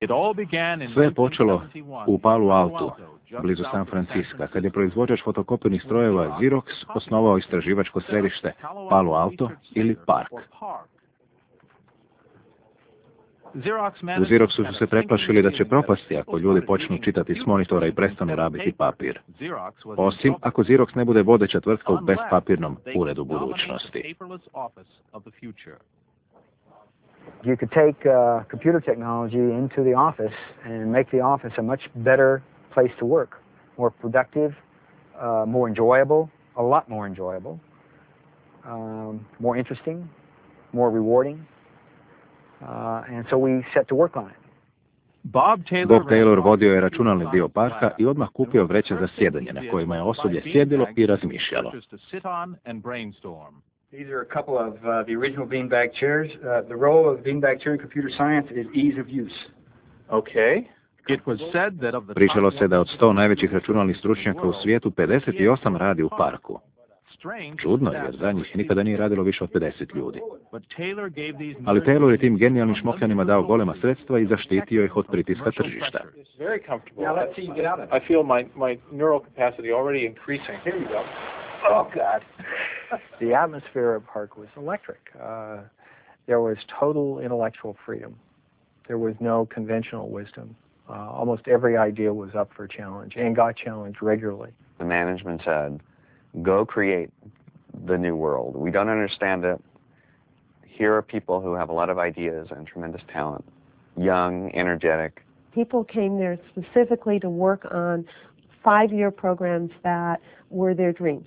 Sve je počelo u Palo Altu, blizu San Francisca, kad je proizvođač fotokopirnih strojeva Xerox osnovao istraživačko središte Palo Alto ili Park. U Xeroxu su se preplašili da će propasti ako ljudi počnu čitati s monitora i prestanu rabiti papir. Osim ako Xerox ne bude vodeća tvrtka u bezpapirnom uredu budućnosti. You could take computer technology into the office and make the office a much better place to work, more productive, more enjoyable, a lot more enjoyable, more interesting, more rewarding. And so we set to work on it. Bob Taylor vodio je računalni dio parka i odmah kupio vreće za sjedanje na kojima je osoblje sjedilo i razmišljalo. These are a couple of the original beanbag chairs. The role of beanbag chair in computer science is ease of use. Okay. Pričalo se da od 100 najvećih računalnih stručnjaka u svijetu 58 radi u parku. Čudno je, jer za njih nikada nije radilo više od 50 ljudi. Ali Taylor je tim genijalnim šmokljanima dao golema sredstva i zaštitio ih od pritiska tržišta. I feel my neural capacity already increasing. Here you go. Oh, God. The atmosphere of Park was electric. There was total intellectual freedom. There was no conventional wisdom. Almost every idea was up for challenge and got challenged regularly. The management said, go create the new world. We don't understand it. Here are people who have a lot of ideas and tremendous talent, young, energetic. People came there specifically to work on 5-year programs that were their dreams.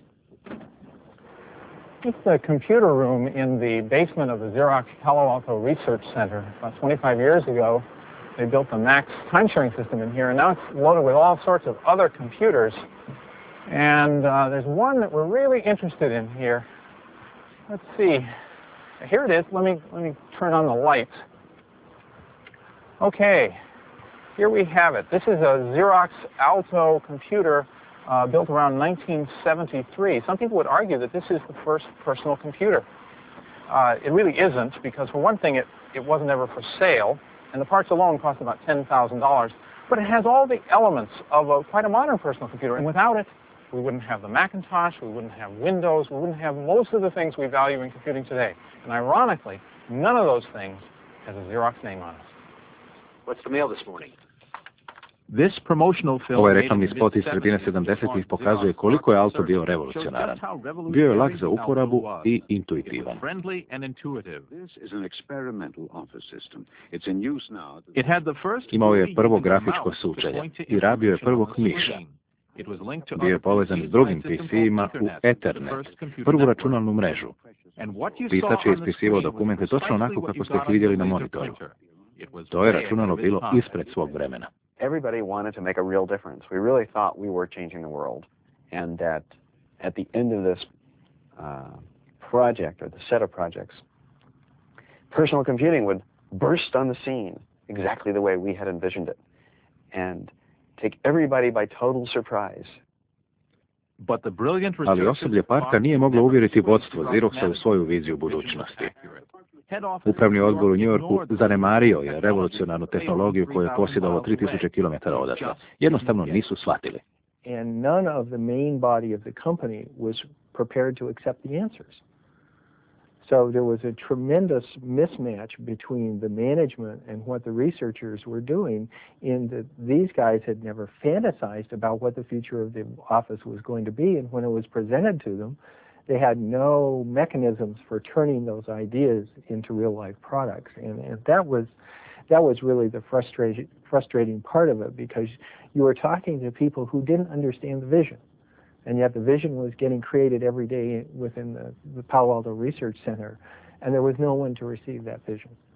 It's the computer room in the basement of the Xerox Palo Alto Research Center. About 25 years ago, they built the Max time-sharing system in here, and now it's loaded with all sorts of other computers. And there's one that we're really interested in here. Let's see. Here it is. Let me turn on the lights. Okay. Here we have it. This is a Xerox Alto computer built around 1973. Some people would argue that this is the first personal computer. It really isn't, because for one thing, it wasn't ever for sale, and the parts alone cost about $10,000. But it has all the elements of quite a modern personal computer, and without it, we wouldn't have the Macintosh, we wouldn't have Windows, we wouldn't have most of the things we value in computing today. And ironically, none of those things has a Xerox name on it. What's the mail this morning? Ovaj reklamni spot iz sredine 70-ih pokazuje koliko je Alto bio revolucionaran. Bio je lak za uporabu i intuitivan. Imao je prvo grafičko sučelje i rabio je prvog miša. Bio je povezan s drugim PC-ima u Ethernet, prvu računalnu mrežu. Pisač je ispisivao dokumente točno onako kako ste ih vidjeli na monitoru. To je računalo bilo ispred svog vremena. Everybody wanted to make a real difference. We really thought we were changing the world, and that at the end of this project, or the set of projects, personal computing would burst on the scene exactly the way we had envisioned it, and take everybody by total surprise. Ali osoblje parka nije moglo uvjeriti vodstvo Xeroxa u svoju viziju budućnosti. Upravni odbor u New Yorku zanemario je revolucionarnu tehnologiju koju je posjedovao 3000 km odatle. Jednostavno nisu shvatili. And none of the main body of the company was prepared to accept the answers. So there was a tremendous mismatch between the management and what the researchers were doing, in that these guys had never fantasized about what the future of the office was going to be, and when it was presented to them, they had no mechanisms for turning those ideas into real-life products. And that was really the frustrating part of it, because you were talking to people who didn't understand the vision. And yet the vision was getting created every day within the Palo Alto Research Center, and there was no one to receive that vision.